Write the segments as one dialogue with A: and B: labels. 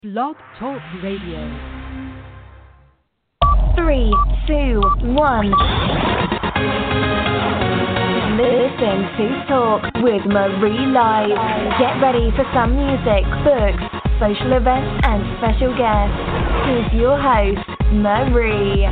A: Blog Talk Radio.
B: 3, 2, 1. Listen to Talk with Marie Live. Get ready for some music, books, social events, and special guests. Here's your host, Marie.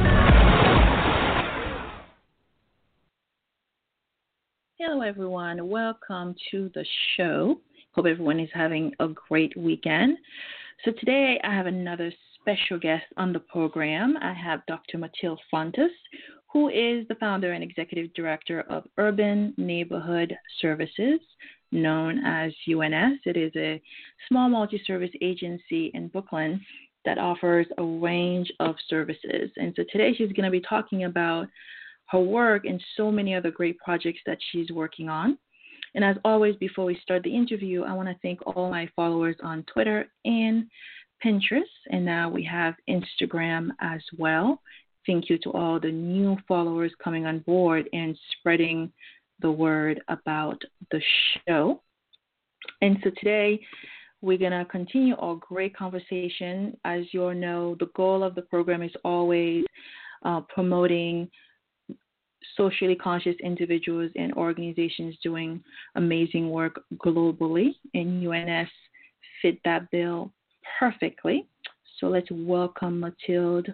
C: Hello, everyone. Welcome to the show. Hope everyone is having a great weekend. So today I have another special guest on the program. I have Dr. Mathilde Fontes, who is the founder and executive director of Urban Neighborhood Services, known as UNS. It is a small multi-service agency in Brooklyn that offers a range of services. And so today she's going to be talking about her work and so many other great projects that she's working on. And as always, before we start the interview, I want to thank all my followers on Twitter and Pinterest. And now we have Instagram as well. Thank you to all the new followers coming on board and spreading the word about the show. And so today we're going to continue our great conversation. As you all know, the goal of the program is always promoting socially conscious individuals and organizations doing amazing work globally, and UNS fit that bill perfectly. So let's welcome Mathilde.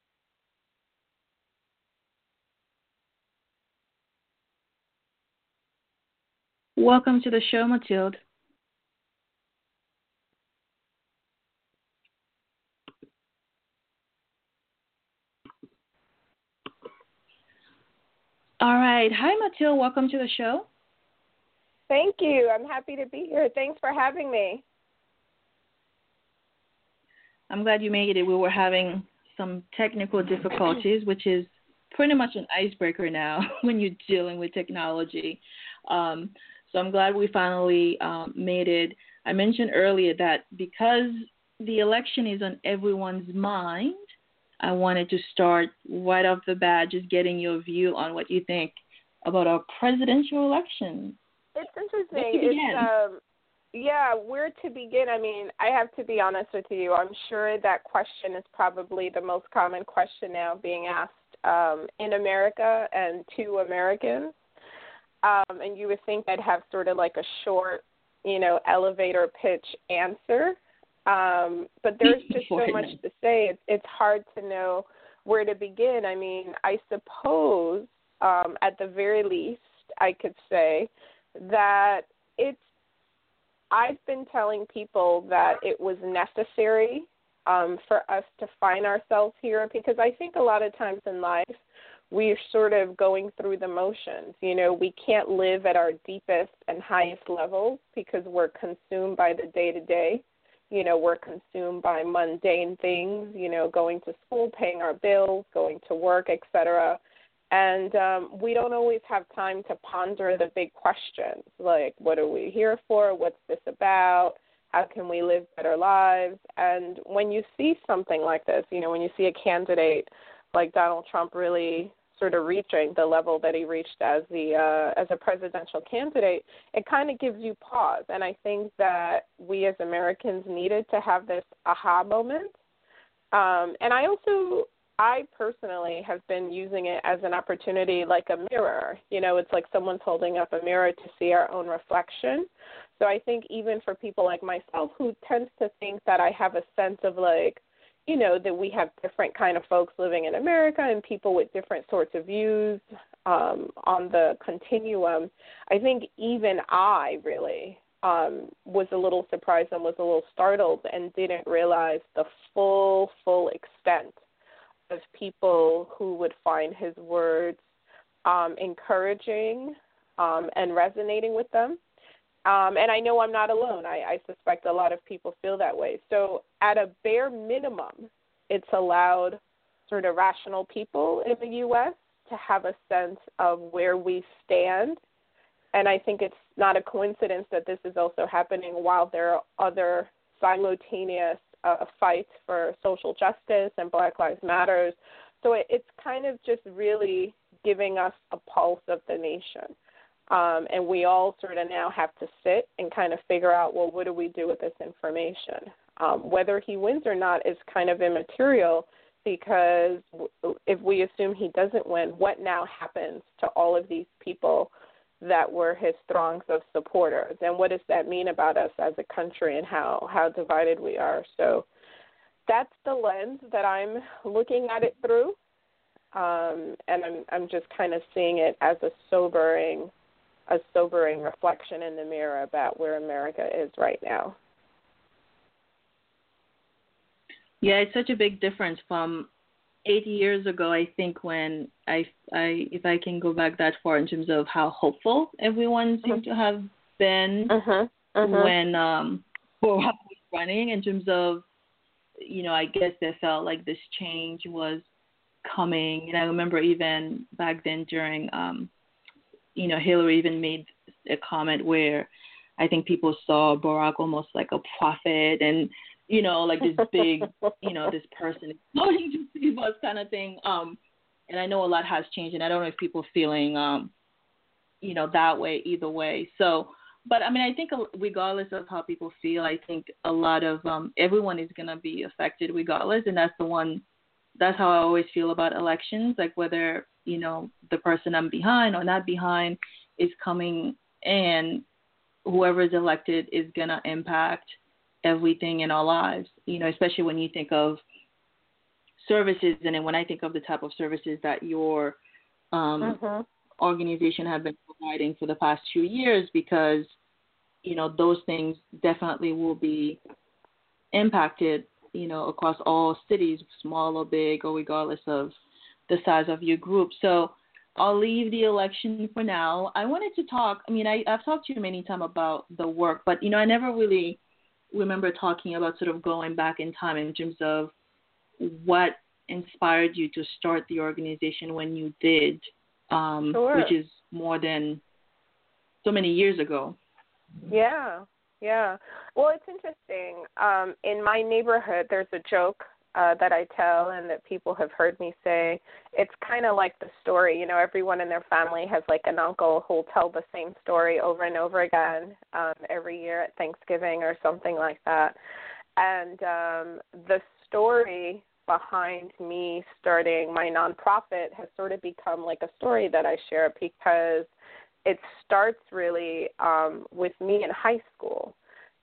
C: Welcome to the show, Mathilde. All right. Hi, Mathilde. Welcome to the show.
D: Thank you. I'm happy to be here. Thanks for having me.
C: I'm glad you made it. We were having some technical difficulties, which is pretty much an icebreaker now when you're dealing with technology. So I'm glad we finally made it. I mentioned earlier that because the election is on everyone's mind, I wanted to start right off the bat just getting your view on what you think about our presidential election.
D: It's interesting. Where to begin? I mean, I have to be honest with you. I'm sure that question is probably the most common question now being asked in America and to Americans. And you would think I'd have sort of like a short, elevator pitch answer. But there's just so much to say. It's hard to know where to begin. I mean, I suppose at the very least I could say that I've been telling people that it was necessary for us to find ourselves here, because I think a lot of times in life we're sort of going through the motions. We can't live at our deepest and highest levels because we're consumed by the day-to-day. We're consumed by mundane things, going to school, paying our bills, going to work, etc. And we don't always have time to ponder the big questions, like what are we here for? What's this about? How can we live better lives? And when you see something like this, when you see a candidate like Donald Trump really sort of reaching the level that he reached as a presidential candidate, it kind of gives you pause. And I think that we as Americans needed to have this aha moment. And I personally have been using it as an opportunity like a mirror. It's like someone's holding up a mirror to see our own reflection. So I think even for people like myself who tends to think that I have a sense of that we have different kind of folks living in America and people with different sorts of views on the continuum, I think even I really was a little surprised and was a little startled and didn't realize the full extent of people who would find his words encouraging and resonating with them. And I know I'm not alone. I suspect a lot of people feel that way. So at a bare minimum, it's allowed sort of rational people in the U.S. to have a sense of where we stand. And I think it's not a coincidence that this is also happening while there are other simultaneous fights for social justice and Black Lives Matter. So it's kind of just really giving us a pulse of the nation. And we all sort of now have to sit and kind of figure out, well, what do we do with this information? Whether he wins or not is kind of immaterial, because if we assume he doesn't win, what now happens to all of these people that were his throngs of supporters? And what does that mean about us as a country and how divided we are? So that's the lens that I'm looking at it through. And I'm just kind of seeing it as a sobering reflection in the mirror about where America is right now.
C: Yeah, it's such a big difference from 8 years ago, I think, when if I can go back that far in terms of how hopeful everyone seemed to have been when Barack was running, in terms of, I guess they felt like this change was coming. And I remember even back then during, Hillary even made a comment where I think people saw Barack almost like a prophet, and like this big, this person exploding to save us kind of thing. And I know a lot has changed, and I don't know if people feeling, that way either way. So, but I mean, I think regardless of how people feel, I think a lot of everyone is going to be affected regardless. And that's how I always feel about elections, like whether, the person I'm behind or not behind is coming, and whoever is elected is going to impact everything in our lives, especially when you think of services. And then when I think of the type of services that your organization have been providing for the past few years, because, those things definitely will be impacted, across all cities, small or big, or regardless of the size of your group. So I'll leave the election for now. I wanted to talk, I've talked to you many times about the work, but, I never really remember talking about sort of going back in time in terms of what inspired you to start the organization when you did,
D: Sure.
C: Which is more than so many years ago.
D: Yeah. Well, it's interesting. In my neighborhood, there's a joke that I tell and that people have heard me say. It's kind of like the story, everyone in their family has like an uncle who'll tell the same story over and over again every year at Thanksgiving or something like that. And the story behind me starting my nonprofit has sort of become like a story that I share, because it starts really with me in high school.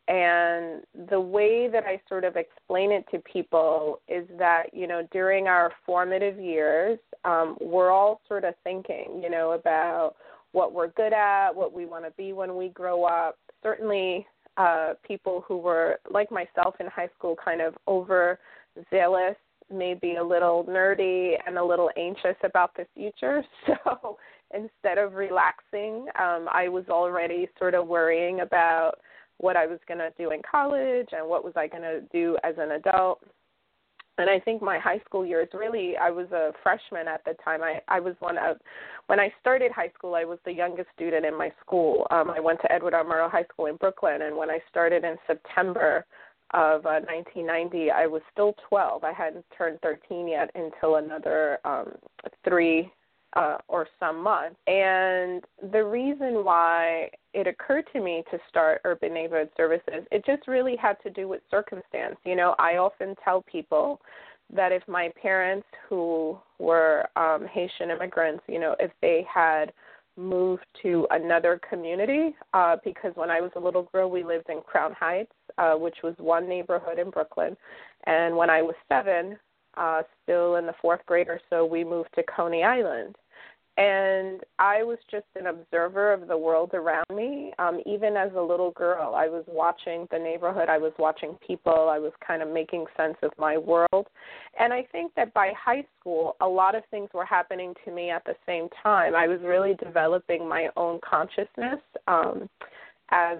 D: And the way that I sort of explain it to people is that, during our formative years, we're all sort of thinking, about what we're good at, what we want to be when we grow up. Certainly people who were, like myself in high school, kind of overzealous, maybe a little nerdy and a little anxious about the future. So instead of relaxing, I was already sort of worrying about what I was going to do in college and what was I going to do as an adult. And I think my high school years, really, I was a freshman at the time. I was when I started high school, I was the youngest student in my school. I went to Edward R. Murrow High School in Brooklyn, and when I started in September of 1990, I was still 12. I hadn't turned 13 yet until another 3 or some months. And the reason why it occurred to me to start Urban Neighborhood Services, it just really had to do with circumstance. I often tell people that if my parents, who were Haitian immigrants, if they had moved to another community, because when I was a little girl, we lived in Crown Heights, which was one neighborhood in Brooklyn. And when I was 7, still in the 4th grade or so, we moved to Coney Island. And I was just an observer of the world around me. Even as a little girl, I was watching the neighborhood. I was watching people. I was kind of making sense of my world. And I think that by high school, a lot of things were happening to me at the same time. I was really developing my own consciousness as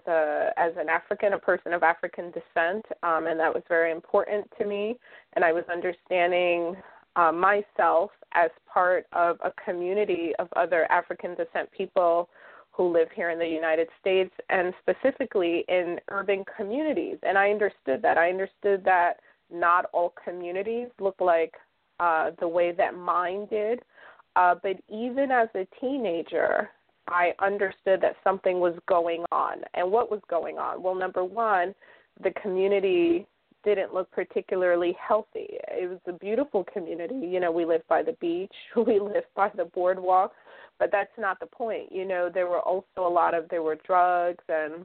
D: a person of African descent, and that was very important to me. And I was understanding myself as part of a community of other African descent people who live here in the United States, and specifically in urban communities. And I understood that. I understood that not all communities look like the way that mine did. But even as a teenager, I understood that something was going on. And what was going on? Well, number one, the community didn't look particularly healthy. It was a beautiful community. You know, we lived by the beach, we lived by the boardwalk, but that's not the point. You know, there were drugs and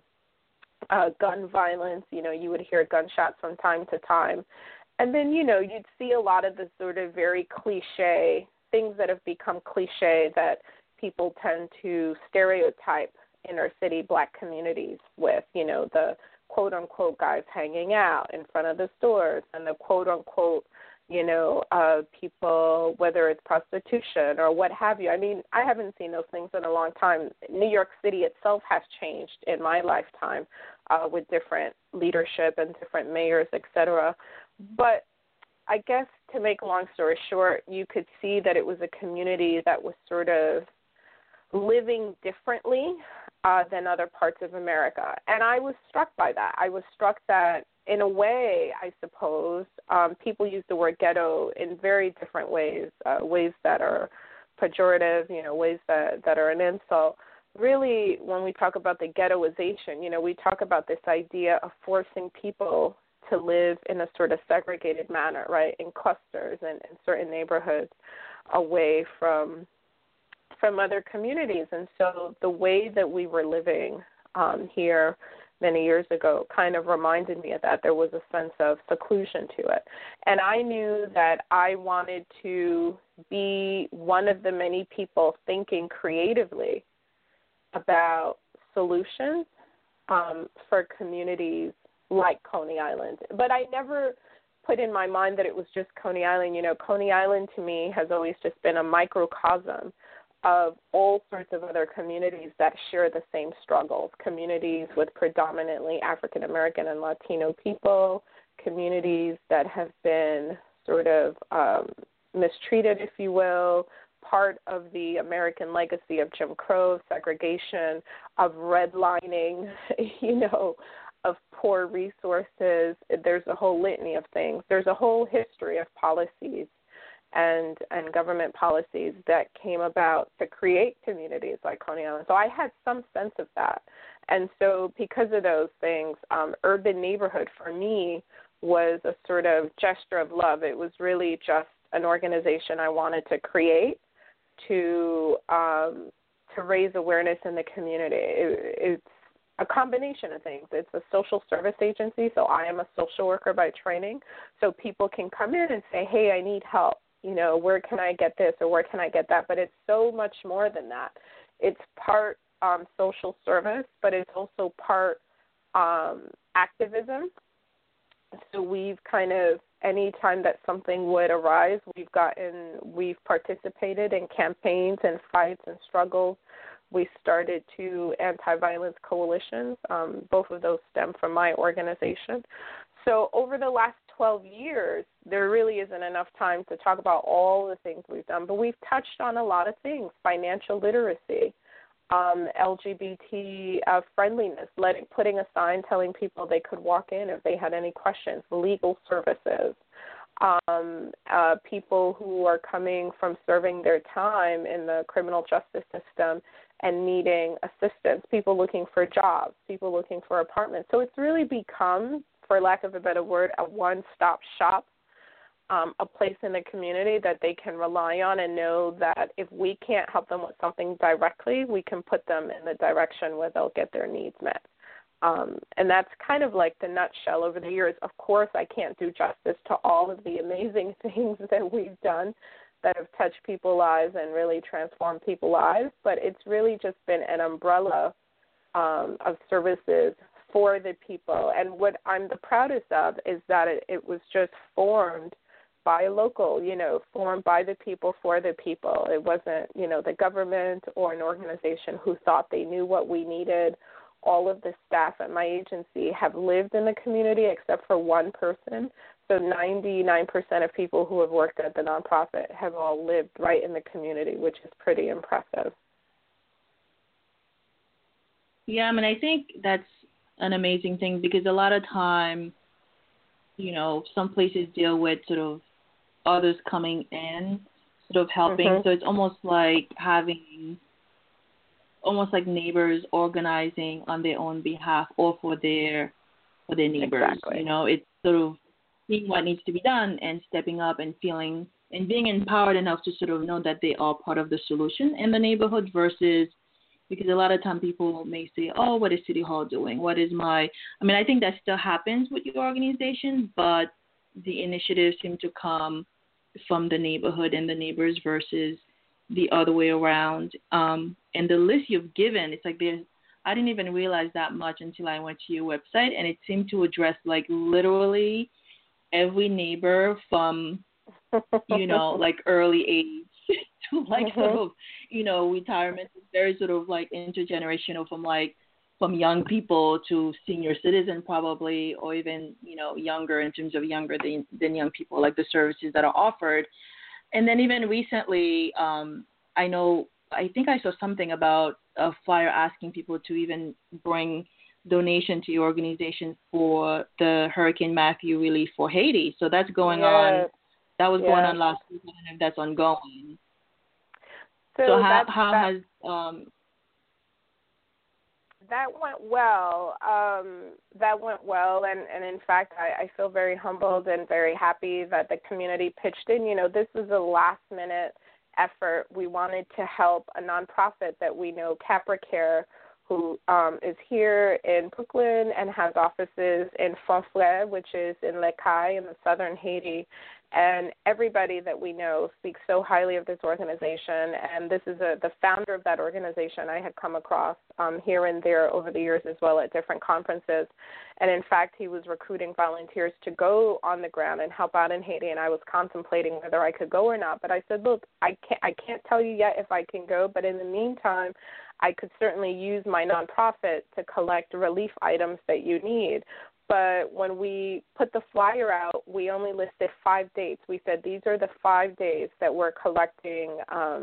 D: gun violence. You know, you would hear gunshots from time to time. And then, you know, you'd see a lot of the sort of very cliche things that have become cliche that people tend to stereotype inner city Black communities with, you know, the quote-unquote guys hanging out in front of the stores and the quote-unquote, you know, people, whether it's prostitution or what have you. I mean, I haven't seen those things in a long time. New York City itself has changed in my lifetime with different leadership and different mayors, et cetera. But I guess to make a long story short, you could see that it was a community that was sort of living differently than other parts of America. And I was struck by that. I was struck that, in a way, I suppose, people use the word ghetto in very different ways, ways that are pejorative, you know, ways that are an insult. Really, when we talk about the ghettoization, you know, we talk about this idea of forcing people to live in a sort of segregated manner, right, in clusters and in certain neighborhoods away from other communities. And so the way that we were living here many years ago kind of reminded me of that. There was a sense of seclusion to it. And I knew that I wanted to be one of the many people thinking creatively about solutions for communities like Coney Island. But I never put in my mind that it was just Coney Island. You know, Coney Island to me has always just been a microcosm of all sorts of other communities that share the same struggles, communities with predominantly African American and Latino people, communities that have been sort of mistreated, if you will, part of the American legacy of Jim Crow, segregation, of redlining, you know, of poor resources. There's a whole litany of things. There's a whole history of policies and government policies that came about to create communities like Coney Island. So I had some sense of that. And so because of those things, urban neighborhood for me was a sort of gesture of love. It was really just an organization I wanted to create to raise awareness in the community. It's a combination of things. It's a social service agency, so I am a social worker by training. So people can come in and say, hey, I need help. You know, where can I get this or where can I get that? But it's so much more than that. It's part social service, but it's also part activism. So we've kind of, any time that something would arise, we've participated in campaigns and fights and struggles. We started 2 anti-violence coalitions. Both of those stem from my organization. So over the last 12 years, there really isn't enough time to talk about all the things we've done, but we've touched on a lot of things: financial literacy, LGBT friendliness, putting a sign telling people they could walk in if they had any questions, legal services, people who are coming from serving their time in the criminal justice system and needing assistance, people looking for jobs, people looking for apartments. So it's really become, for lack of a better word, a one-stop shop, a place in the community that they can rely on and know that if we can't help them with something directly, we can put them in the direction where they'll get their needs met. And that's kind of like the nutshell over the years. Of course, I can't do justice to all of the amazing things that we've done that have touched people's lives and really transformed people's lives, but it's really just been an umbrella of services for the people. And what I'm the proudest of is that it was just formed by a local, formed by the people for the people. It wasn't, the government or an organization who thought they knew what we needed. All of the staff at my agency have lived in the community except for one person. So 99% of people who have worked at the nonprofit have all lived right in the community, which is pretty impressive.
C: Yeah, I think that's an amazing thing because a lot of time, some places deal with sort of others coming in, sort of helping. Mm-hmm. So it's almost like having neighbors organizing on their own behalf or for their neighbors.
D: Exactly.
C: It's sort of seeing what needs to be done and stepping up and feeling and being empowered enough to sort of know that they are part of the solution in the neighborhood versus because a lot of time people may say, oh, what is City Hall doing? What is I think that still happens with your organization, but the initiatives seem to come from the neighborhood and the neighbors versus the other way around. And the list you've given, it's like I didn't even realize that much until I went to your website, and it seemed to address like literally every neighbor from, like early age to like sort of, retirement. It's very sort of like intergenerational from young people to senior citizen probably, or even, younger in terms of younger than young people, like the services that are offered. And then even recently, I think I saw something about a flyer asking people to even bring donation to your organization for the Hurricane Matthew relief for Haiti. So that's going on. That was going on last week, and that's ongoing. So how has
D: that went well. And in fact, I feel very humbled and very happy that the community pitched in. This was a last-minute effort. We wanted to help a nonprofit that we know, CapraCare, who is here in Brooklyn and has offices in Fonfrère, which is in Les Cayes in the southern Haiti. And everybody that we know speaks so highly of this organization. And this is the founder of that organization I had come across here and there over the years as well at different conferences. And in fact, he was recruiting volunteers to go on the ground and help out in Haiti. And I was contemplating whether I could go or not. But I said, look, I can't tell you yet if I can go. But in the meantime, I could certainly use my nonprofit to collect relief items that you need. But when we put the flyer out, we only listed 5 dates. We said these are the 5 days that we're collecting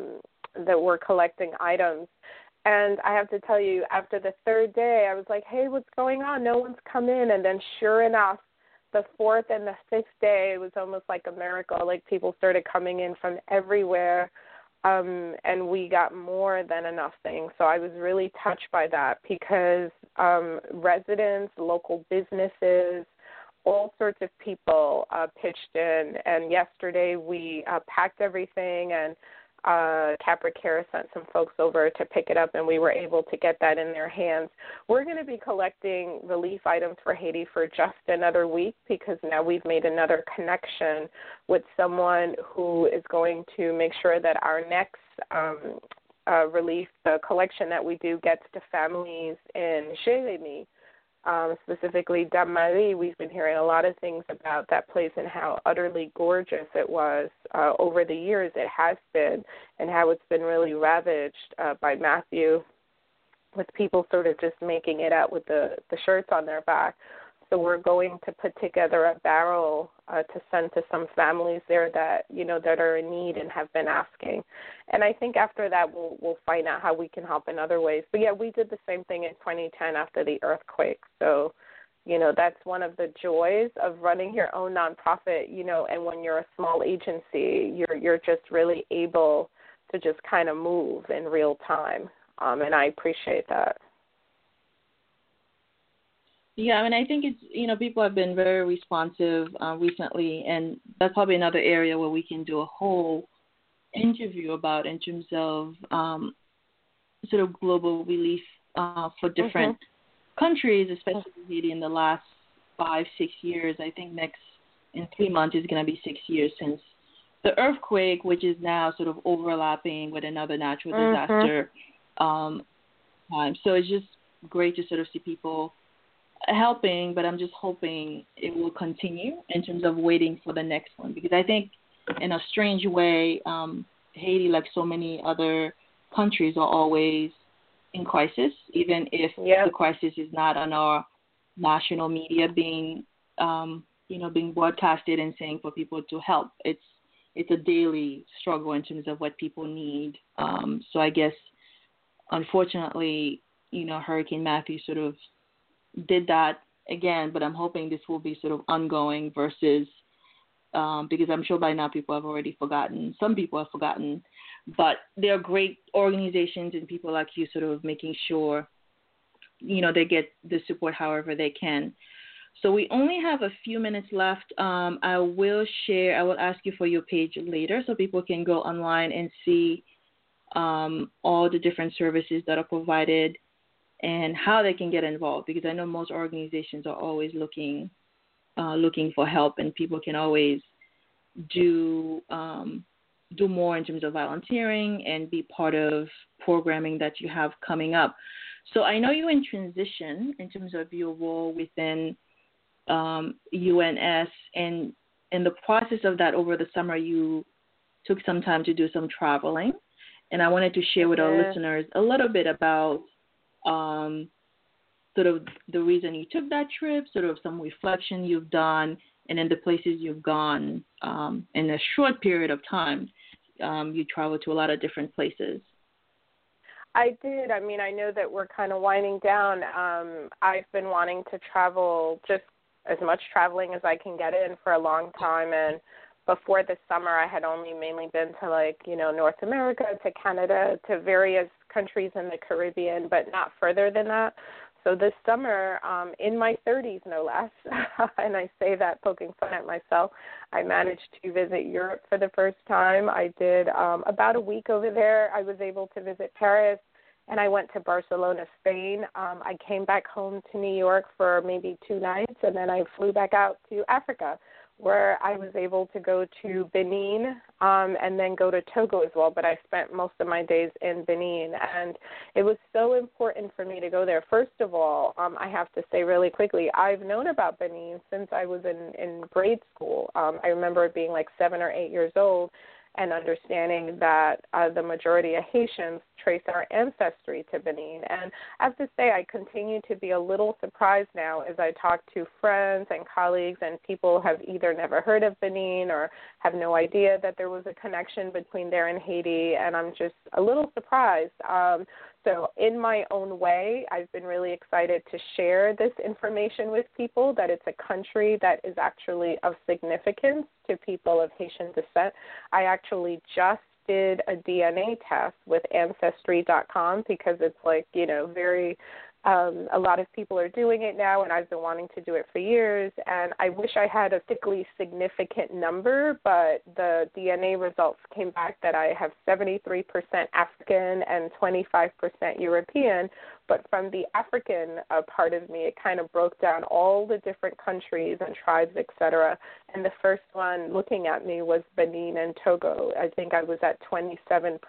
D: items. And I have to tell you, after the 3rd day, I was like, hey, what's going on? No one's come in. And then sure enough, the 4th and the 5th day, it was almost like a miracle. Like people started coming in from everywhere. And we got more than enough things. So I was really touched by that because residents, local businesses, all sorts of people pitched in. And yesterday we packed everything, and CapraCare sent some folks over to pick it up, and we were able to get that in their hands. We're going to be collecting relief items for Haiti for just another week because now we've made another connection with someone who is going to make sure that our next relief, the collection that we do, gets to families in Jérémie. Specifically Dame-Marie. We've been hearing a lot of things about that place and how utterly gorgeous it was over the years it has been, and how it's been really ravaged by Matthew, with people sort of just making it out with the shirts on their back. So we're going to put together a barrel to send to some families there that are in need and have been asking. And I think after that we'll find out how we can help in other ways. But yeah, we did the same thing in 2010 after the earthquake. So, that's one of the joys of running your own nonprofit, and when you're a small agency, you're just really able to just kind of move in real time. And I appreciate that.
C: Yeah, I think it's, people have been very responsive recently, and that's probably another area where we can do a whole interview about in terms of sort of global relief for different countries, especially Haiti in the last 5-6 years. I think in 3 months is going to be 6 years since the earthquake, which is now sort of overlapping with another natural disaster time. So it's just great to sort of see people helping, but I'm just hoping it will continue in terms of waiting for the next one, because I think in a strange way, Haiti, like so many other countries, are always in crisis, even if the crisis is not on our national media being broadcasted and saying for people to help. It's a daily struggle in terms of what people need. So I guess, unfortunately, Hurricane Matthew sort of did that again, but I'm hoping this will be sort of ongoing versus because I'm sure by now people have already forgotten. Some people have forgotten, but there are great organizations and people like you sort of making sure, they get the support however they can. So we only have a few minutes left. I will ask you for your page later so people can go online and see all the different services that are provided and how they can get involved, because I know most organizations are always looking for help, and people can always do more in terms of volunteering and be part of programming that you have coming up. So I know you're in transition in terms of your role within UNS, and in the process of that over the summer, you took some time to do some traveling. And I wanted to share with our listeners a little bit about sort of the reason you took that trip, sort of some reflection you've done, and then the places you've gone in a short period of time. You traveled to a lot of different places.
D: I did. I mean, I know that we're kind of winding down. I've been wanting to travel, just as much traveling as I can get in, for a long time. And before the summer, I had only mainly been to, North America, to Canada, to various countries in the Caribbean, but not further than that. So this summer, in my 30s, no less, and I say that poking fun at myself, I managed to visit Europe for the first time. I did about a week over there. I was able to visit Paris, and I went to Barcelona, Spain. I came back home to New York for maybe 2 nights, and then I flew back out to Africa, where I was able to go to Benin and then go to Togo as well. But I spent most of my days in Benin, and it was so important for me to go there. First of all, I have to say really quickly, I've known about Benin since I was in grade school. I remember being like 7 or 8 years old and understanding that the majority of Haitians trace our ancestry to Benin. And I have to say, I continue to be a little surprised now as I talk to friends and colleagues, and people have either never heard of Benin or have no idea that there was a connection between there and Haiti, and I'm just a little surprised. So in my own way, I've been really excited to share this information with people, that it's a country that is actually of significance to people of Haitian descent. I actually just did a DNA test with Ancestry.com because it's very a lot of people are doing it now, and I've been wanting to do it for years, and I wish I had a particularly significant number, but the DNA results came back that I have 73% African and 25% European. But from the African part of me, it kind of broke down all the different countries and tribes, et cetera. And the first one looking at me was Benin and Togo. I think I was at 27%.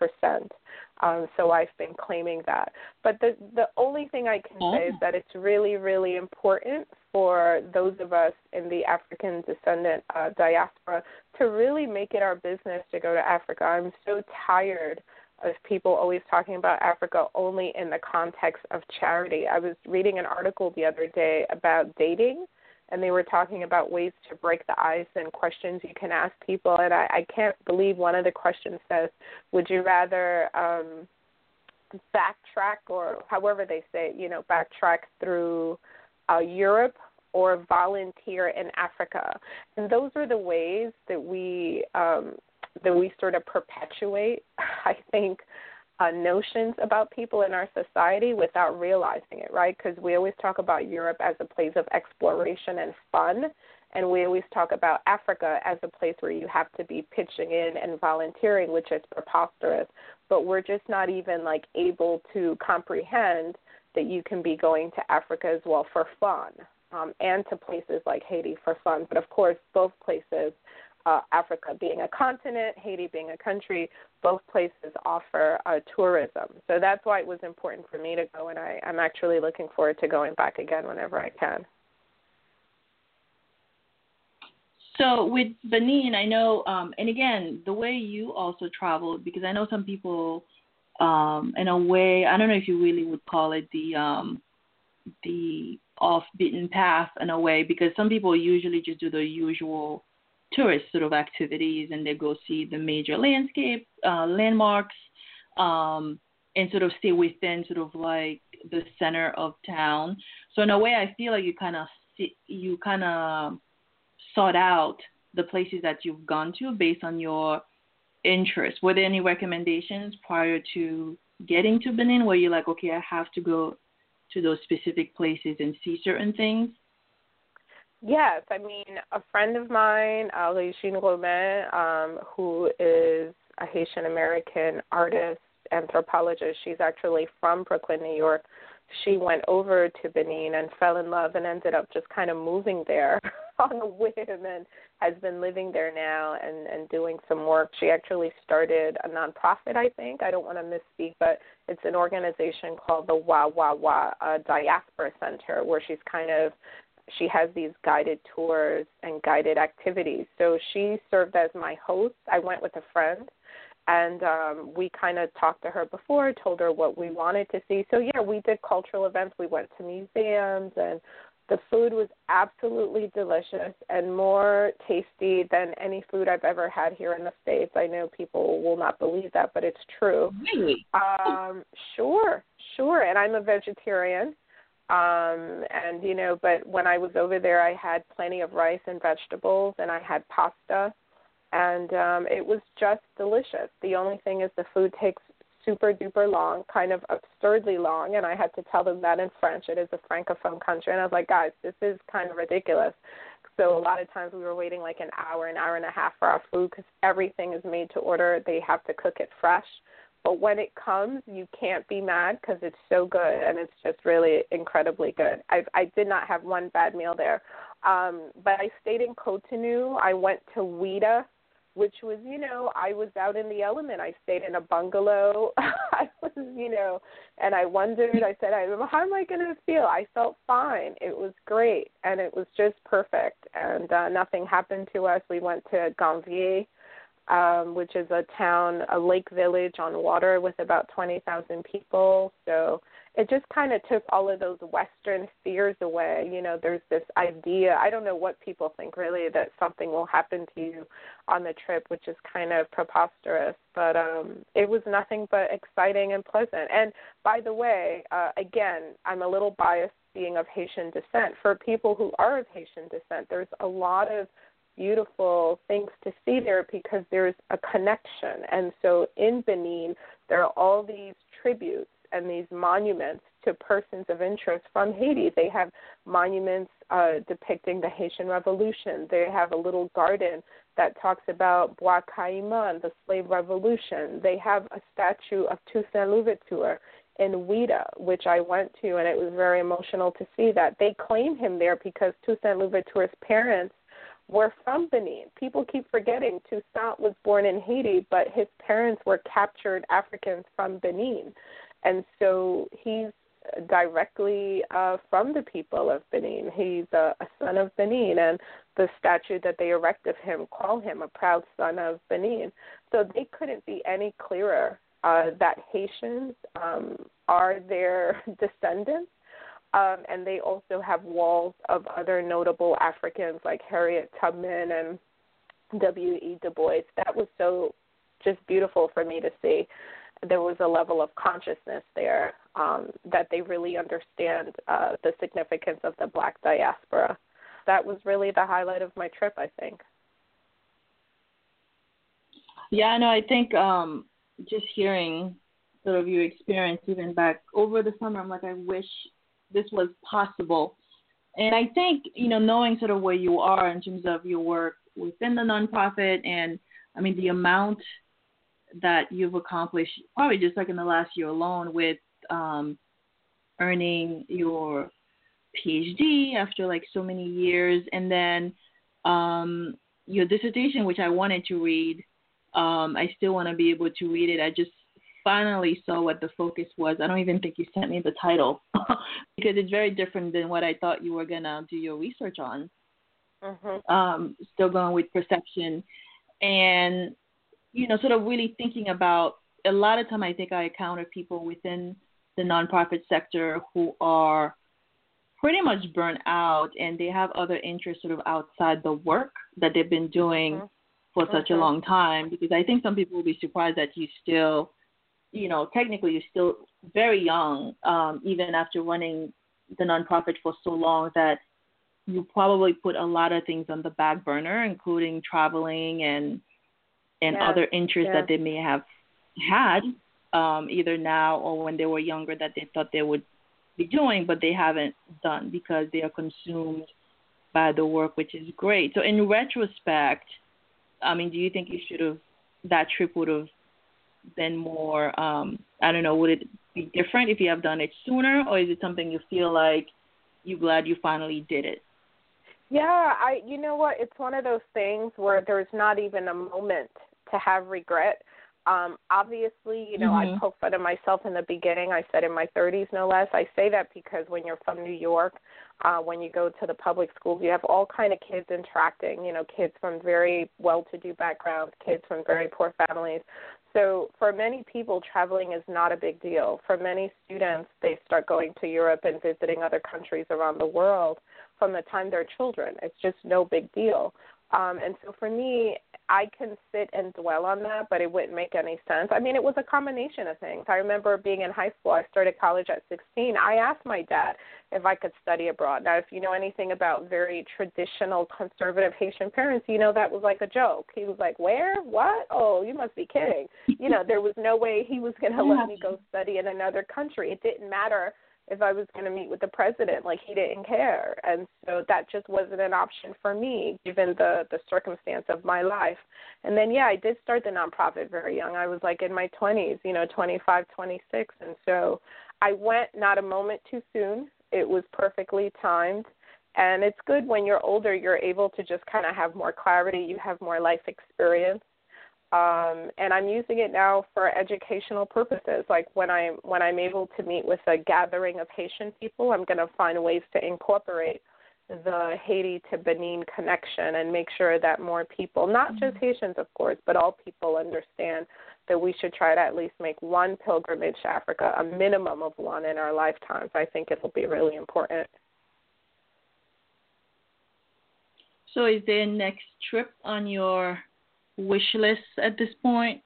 D: So I've been claiming that. But the only thing I can say is that it's really, really important for those of us in the African descendant diaspora to really make it our business to go to Africa. I'm so tired of people always talking about Africa only in the context of charity. I was reading an article the other day about dating, and they were talking about ways to break the ice and questions you can ask people. And I can't believe one of the questions says, would you rather backtrack, or however they say it, backtrack through Europe or volunteer in Africa? And those are the ways that we sort of perpetuate, I think, notions about people in our society without realizing it, right? Because we always talk about Europe as a place of exploration and fun, and we always talk about Africa as a place where you have to be pitching in and volunteering, which is preposterous. But we're just not even, able to comprehend that you can be going to Africa as well for fun, and to places like Haiti for fun. But, of course, both places, Africa being a continent, Haiti being a country, both places offer tourism. So that's why it was important for me to go, and I'm actually looking forward to going back again whenever I can.
C: So with Benin, I know, and again, the way you also traveled, because I know some people, in a way, I don't know if you really would call it the off-beaten path in a way, because some people usually just do the usual tourist sort of activities, and they go see the major landmarks, and sort of stay within sort of the center of town. So in a way, I feel like you kind of sought out the places that you've gone to based on your interests. Were there any recommendations prior to getting to Benin where you're like, okay, I have to go to those specific places and see certain things?
D: Yes, I mean, a friend of mine, Regine Romain, who is a Haitian American artist, anthropologist. She's actually from Brooklyn, New York. She went over to Benin and fell in love and ended up just kind of moving there on a whim and has been living there now and doing some work. She actually started a nonprofit, I think. I don't want to misspeak, but it's an organization called the Wa Diaspora Center, where she has these guided tours and guided activities. So she served as my host. I went with a friend, and we kind of talked to her before, told her what we wanted to see. So, yeah, we did cultural events. We went to museums, and the food was absolutely delicious and more tasty than any food I've ever had here in the States. I know people will not believe that, but it's true.
C: Really?
D: Sure. And I'm a vegetarian. And, you know, but when I was over there, I had plenty of rice and vegetables, and I had pasta, and it was just delicious. The only thing is the food takes super duper long, kind of absurdly long, and I had to tell them that in French. It is a francophone country, and I was like, guys, this is kind of ridiculous. So a lot of times we were waiting like an hour and a half for our food because everything is made to order. They have to cook it fresh. But when it comes, you can't be mad because it's so good, and it's just really incredibly good. I did not have one bad meal there. But I stayed in Cotonou. I went to Ouida, which was, you know, I was out in the element. I stayed in a bungalow. I was, you know, and I wondered, I said, how am I going to feel? I felt fine. It was great, and it was just perfect, and nothing happened to us. We went to Ganvier, which is a town, a lake village on water with about 20,000 people. So it just kind of took all of those Western fears away. You know, there's this idea, I don't know what people think really, that something will happen to you on the trip, which is kind of preposterous. But it was nothing but exciting and pleasant. And by the way, again, I'm a little biased being of Haitian descent. For people who are of Haitian descent, there's a lot of beautiful things to see there because there's a connection. And so in Benin, there are all these tributes and these monuments to persons of interest from Haiti. They have monuments depicting the Haitian Revolution. They have a little garden that talks about Bois Caïman, the slave revolution. They have a statue of Toussaint Louverture in Ouida, which I went to, and it was very emotional to see that. They claim him there because Toussaint Louverture's parents were from Benin. People keep forgetting Toussaint was born in Haiti, but his parents were captured Africans from Benin. And so he's directly from the people of Benin. He's a son of Benin, and the statue that they erect of him call him a proud son of Benin. So they couldn't be any clearer that Haitians are their descendants. And they also have walls of other notable Africans like Harriet Tubman and W.E. Du Bois. That was so just beautiful for me to see. There was a level of consciousness there that they really understand the significance of the Black diaspora. That was really the highlight of my trip, I think.
C: Yeah, no, I think just hearing sort of your experience even back over the summer, I'm like, I wish this was possible. And I think, you know, knowing sort of where you are in terms of your work within the nonprofit and, I mean, the amount that you've accomplished probably just like in the last year alone with earning your PhD after like so many years, and then your dissertation, which I wanted to read. I still want to be able to read it. I just finally saw what the focus was. I don't even think you sent me the title because it's very different than what I thought you were going to do your research on. Mm-hmm. Still going with perception and, you know, sort of really thinking about a lot of time I think I encounter people within the nonprofit sector who are pretty much burnt out and they have other interests sort of outside the work that they've been doing for such a long time, because I think some people will be surprised that you still, you know, technically you're still very young, even after running the nonprofit for so long, that you probably put a lot of things on the back burner, including traveling and other interests that they may have had either now or when they were younger that they thought they would be doing, but they haven't done because they are consumed by the work, which is great. So in retrospect, I mean, do you think that trip would have been more, I don't know, would it be different if you have done it sooner, or is it something you feel like you're glad you finally did it?
D: Yeah, you know what, it's one of those things where there's not even a moment to have regret. Obviously, you know, I poked fun at myself in the beginning. I said in my 30s, no less. I say that because when you're from New York, when you go to the public schools, you have all kind of kids interacting, you know, kids from very well-to-do backgrounds, kids from very poor families. So for many people, traveling is not a big deal. For many students, they start going to Europe and visiting other countries around the world from the time they're children. It's just no big deal. And so for me, I can sit and dwell on that, but it wouldn't make any sense. I mean, it was a combination of things. I remember being in high school. I started college at 16. I asked my dad if I could study abroad. Now, if you know anything about very traditional conservative Haitian parents, you know that was like a joke. He was like, where? What? Oh, you must be kidding. You know, there was no way he was going to let me go study in another country. It didn't matter if I was going to meet with the president. Like, he didn't care. And so that just wasn't an option for me, given the circumstance of my life. And then, yeah, I did start the nonprofit very young. I was like in my 20s, you know, 25, 26. And so I went not a moment too soon. It was perfectly timed. And it's good when you're older, you're able to just kind of have more clarity. You have more life experience. And I'm using it now for educational purposes. Like when I'm able to meet with a gathering of Haitian people, I'm going to find ways to incorporate the Haiti to Benin connection and make sure that more people, not just Haitians, of course, but all people understand that we should try to at least make one pilgrimage to Africa, a minimum of one in our lifetimes. I think it will be really important.
C: So is there a next trip on your wish list at this point?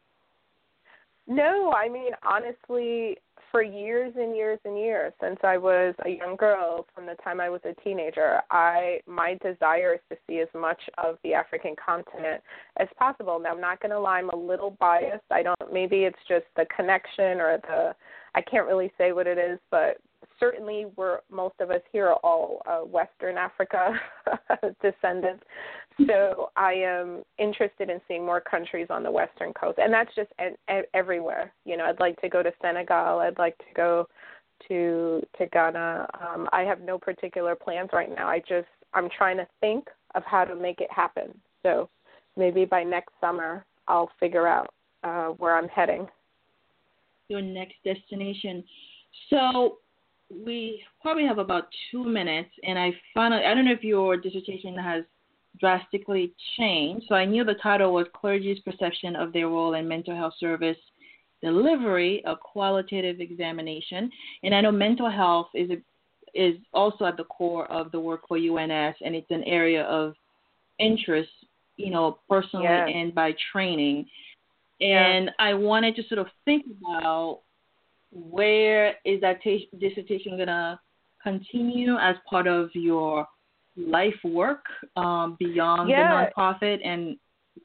D: No, I mean, honestly, for years and years and years, since I was a young girl, from the time I was a teenager, my desire is to see as much of the African continent as possible. Now, I'm not going to lie, I'm a little biased. Maybe it's just the connection or I can't really say what it is, but certainly most of us here are all Western Africa descendants. So I am interested in seeing more countries on the Western coast, and that's just everywhere. You know, I'd like to go to Senegal. I'd like to go to Ghana. I have no particular plans right now. I'm trying to think of how to make it happen. So maybe by next summer I'll figure out where I'm heading.
C: Your next destination. So we probably have about 2 minutes, and I don't know if your dissertation has drastically changed. So I knew the title was Clergy's Perception of Their Role in Mental Health Service Delivery, a Qualitative Examination. And I know mental health is also at the core of the work for UNS, and it's an area of interest, you know, personally and by training. And I wanted to sort of think about where is that dissertation going to continue as part of your life work beyond the nonprofit, and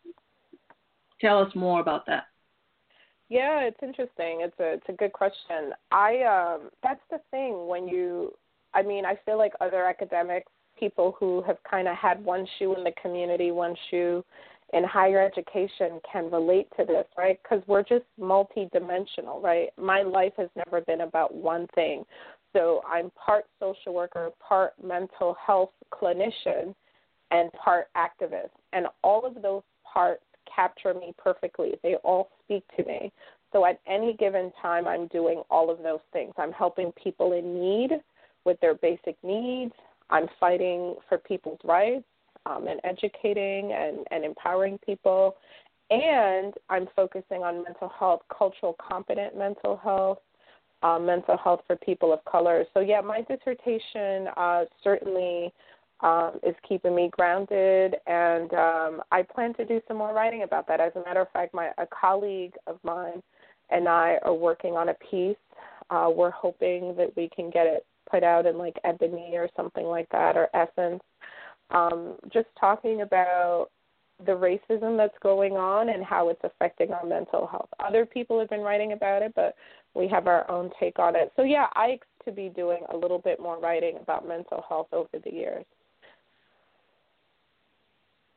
C: tell us more about that.
D: Yeah, it's interesting. It's a good question. That's the thing I feel like other academics, people who have kind of had one shoe in the community, one shoe in higher education, can relate to this, right? Because we're just multidimensional, right? My life has never been about one thing. So I'm part social worker, part mental health clinician, and part activist. And all of those parts capture me perfectly. They all speak to me. So at any given time, I'm doing all of those things. I'm helping people in need with their basic needs. I'm fighting for people's rights and educating and empowering people. And I'm focusing on mental health, cultural competent mental health for people of color. So, yeah, my dissertation certainly is keeping me grounded, and I plan to do some more writing about that. As a matter of fact, a colleague of mine and I are working on a piece. We're hoping that we can get it put out in like Ebony or something like that, or Essence, just talking about the racism that's going on and how it's affecting our mental health. Other people have been writing about it, but we have our own take on it. So, yeah, I expect to be doing a little bit more writing about mental health over the years.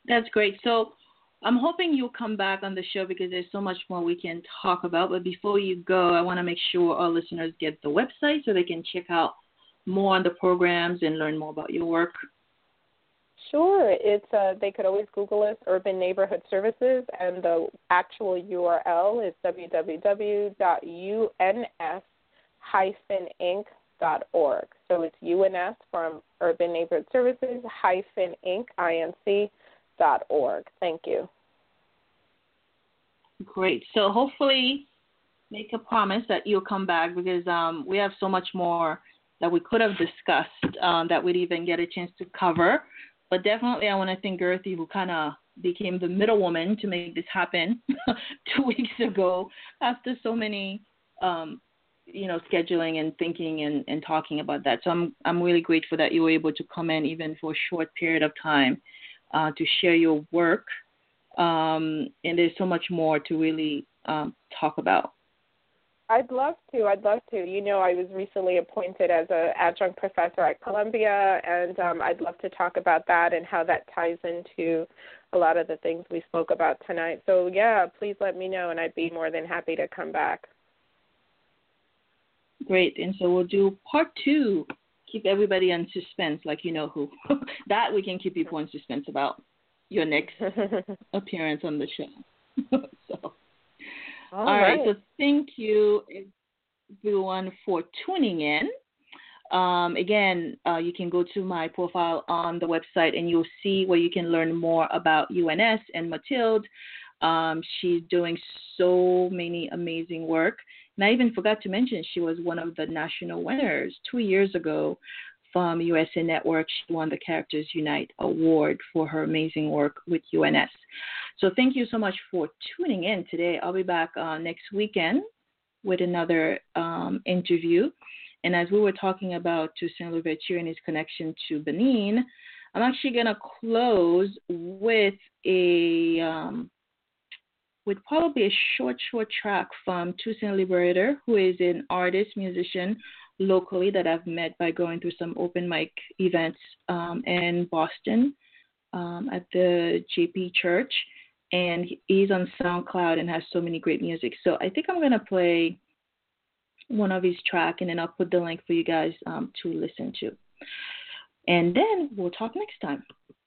C: That's great. So I'm hoping you'll come back on the show because there's so much more we can talk about. But before you go, I want to make sure our listeners get the website so they can check out more on the programs and learn more about your work.
D: Sure. It's they could always Google us, Urban Neighborhood Services, and the actual URL is www.uns-inc.org. So it's UNS from Urban Neighborhood Services -inc.org. Thank you.
C: Great. So hopefully make a promise that you'll come back because we have so much more that we could have discussed that we'd even get a chance to cover. But definitely I want to thank Gerthy, who kind of became the middlewoman to make this happen 2 weeks ago after so many, scheduling and thinking and talking about that. So I'm really grateful that you were able to come in even for a short period of time to share your work. And there's so much more to really talk about.
D: I'd love to. I was recently appointed as an adjunct professor at Columbia, and I'd love to talk about that and how that ties into a lot of the things we spoke about tonight. So, yeah, please let me know, and I'd be more than happy to come back.
C: Great. And so we'll do part 2, keep everybody in suspense, like you know who. That we can keep people in suspense about your next appearance on the show. So. All right. So thank you, everyone, for tuning in. Again, you can go to my profile on the website, and you'll see where you can learn more about UNS and Mathilde. She's doing so many amazing work. And I even forgot to mention she was one of the national winners 2 years ago from USA Network. She won the Characters Unite Award for her amazing work with UNS. So thank you so much for tuning in today. I'll be back next weekend with another interview. And as we were talking about Toussaint Louverture and his connection to Benin, I'm actually going to close with probably a short track from Toussaint Louverture, who is an artist, musician, locally that I've met by going through some open mic events in Boston at the JP Church, and he's on SoundCloud and has so many great music. So I think I'm going to play one of his tracks, and then I'll put the link for you guys to listen to. And then we'll talk next time.